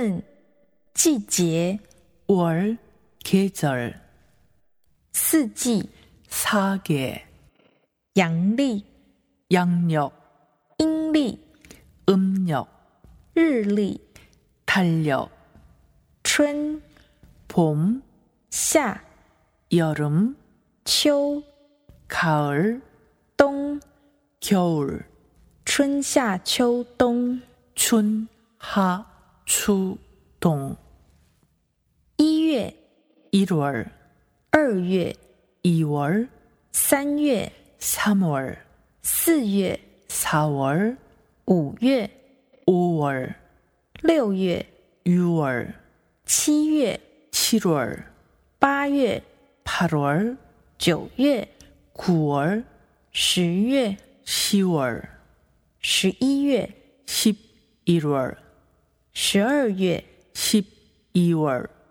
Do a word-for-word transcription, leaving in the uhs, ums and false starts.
份季节 월, 계절, 四季 사계, 阳历 양력, 阴历 음력, 日历 달력, 春 봄, 夏 여름, 秋 가을, 冬 겨울, 春夏秋冬 춘, 하, 추, 동. 一月 일월, 二月 이월, 三月 삼월, 四月 사월, 五月 오월, 六月 유월, 七月 칠월, 八月 팔월, 九月 구월, 十月 시월, 十一月 십일월, 十二月 십이월,